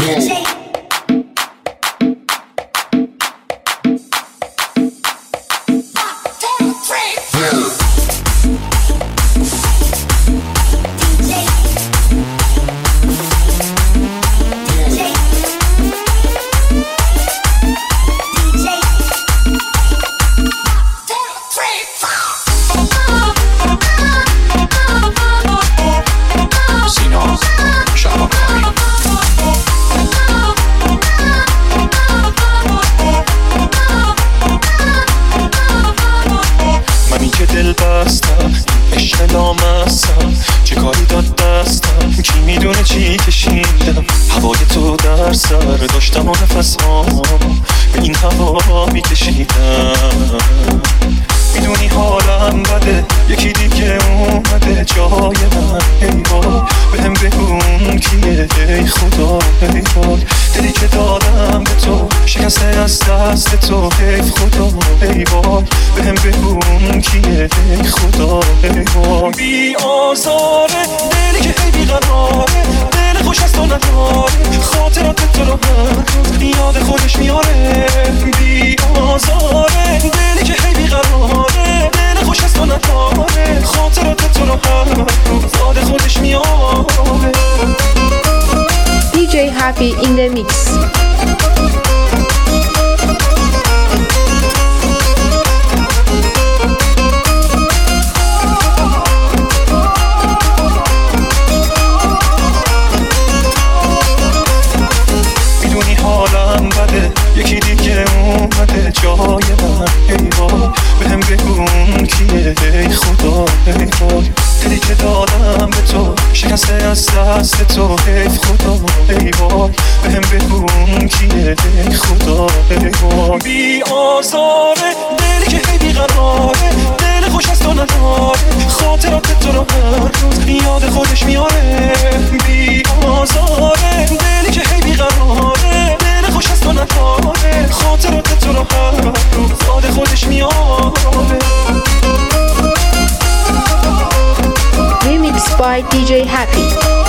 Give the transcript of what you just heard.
Happy in the mix. میدونی حالم بده، یکی دیگه اومده جای من. ای وای بهم بگو کیه، ای خدا ای وای دلی که دادم به تو شکسته از دست تو. حیف خدا ای وای بهم بگو کیه، ای خدا ای وای. بی آزاره دلی که هی بیقراره، دل خوش از تو نداره، خاطرات تو رو هر روز یاد خودش میاره. بی آزاره دلی که هی بیقراره، دل خوش از تو نداره، خاطرات تو رو هر روز یاد خودش میاره. Remixed by DJ Happy.